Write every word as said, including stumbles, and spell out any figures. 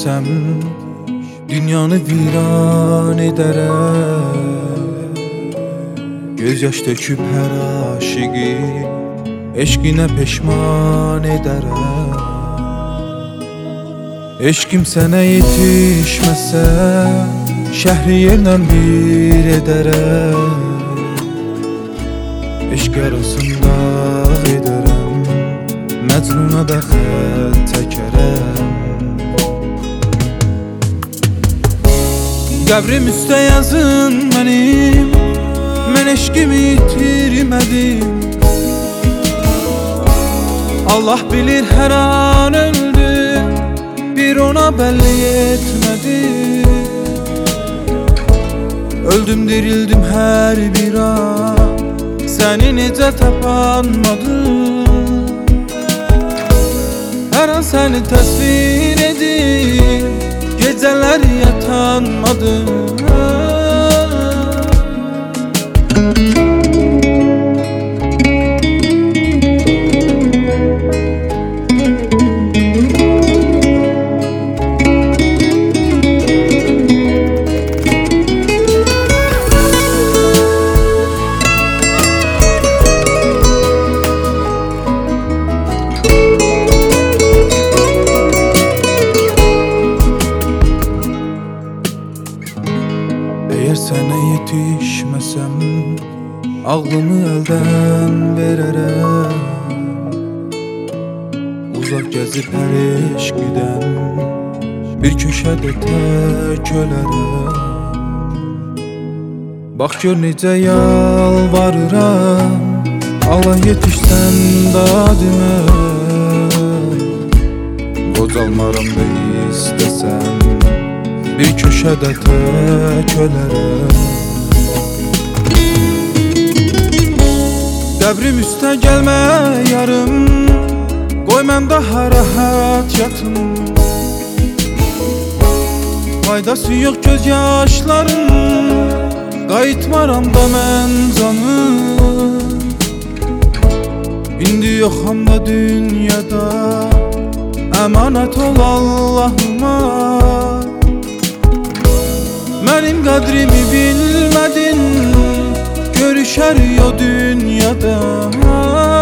yetişməsəm dünyanı viran edərəm. Göz yaş töküb hər aşiqi eşqinə peşman edərəm. Eşqim sənə yetişməsə şəhri yerlə bir edərəm. Eşq arasında edərəm, Məcnuna da xət çəkərəm. Qəbrim üstə yazın mənim, mən eşqimi itirmədim. Allah bilir hər an öldüm, bir ona bəlli etmədim. Öldüm dirildim hər bir an, səni necə tapanmadım. Hər an səni təsvir edim, gecələr yatanmadım. Əgər sənə yetişməsəm ağlımı əldən verərəm. Uzaq gəzib hər eşqidən bir köşədə tək ölərəm. Bax gör necə yalvarıram, Allah yetişsən dadimə. Qocalmaram da istəsən bir köşədə tək ölərəm. Qəbrim üstə gəlmə yarım, qoy mən daha rahat yatım. Faydası yox göz yaşlarım, qayıtmaram da mən canım. İndi yoxam da dünyada, əmanət ol Allahıma. Mənim qədrimi bilmədin, görüşər yo dünyada.